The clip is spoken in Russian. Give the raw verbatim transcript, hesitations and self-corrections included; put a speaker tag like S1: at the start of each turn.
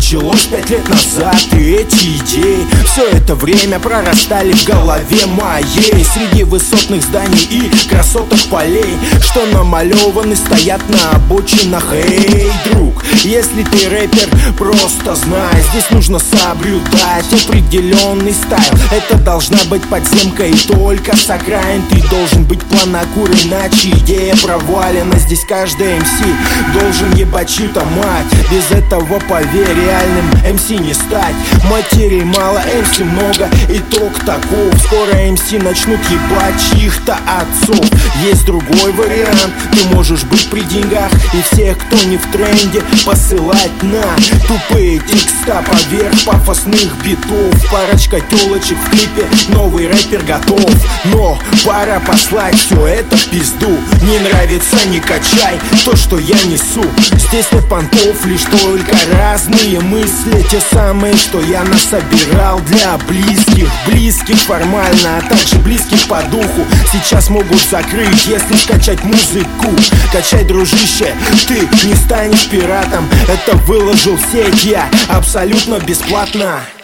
S1: началось пять лет назад. И эти идеи все это время прорастали в голове моей, среди высотных зданий и красоток полей, что намалеваны стоят на обочинах. Эй, друг, если ты рэпер, просто знай, здесь нужно соблюдать определенный стайл. Это должна быть подземка, и только с окраин ты должен быть планокур, иначе идея провалена. Здесь каждый эм си должен ебать чью-то мать. Без этого, поверь, реальным эм си не стать. Матерей мало, эм си много, итог таков: скоро эм си начнут ебать чьих-то отцов. Есть другой вариант, ты можешь быть при деньгах и всех, кто не в тренде, посылать на тупые текста поверх пафосных битов. Парочка телочек в клипе, новый рэпер готов. Но пора послать все это в пизду. Не нравится, не качай то, что я несу. Здесь нет понтов, лишь только разные мысли, те самые, что я насобирал для близких. Близких формально, а также близких по духу. Сейчас могут закрыть, если скачать музыку. Качай, дружище, ты не станешь пиратом. Это выложил в сеть я абсолютно бесплатно.